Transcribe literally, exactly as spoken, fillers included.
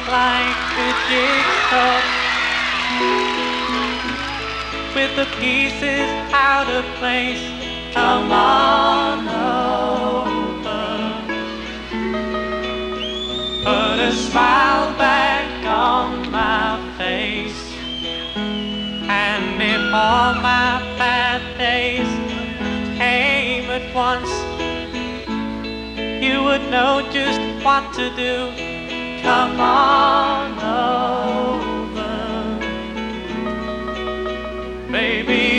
like a jigsaw with the pieces out of place. Come on over, put a smile back on my face, and if all my bad days came at once, you would know just what to do. Come on over, baby.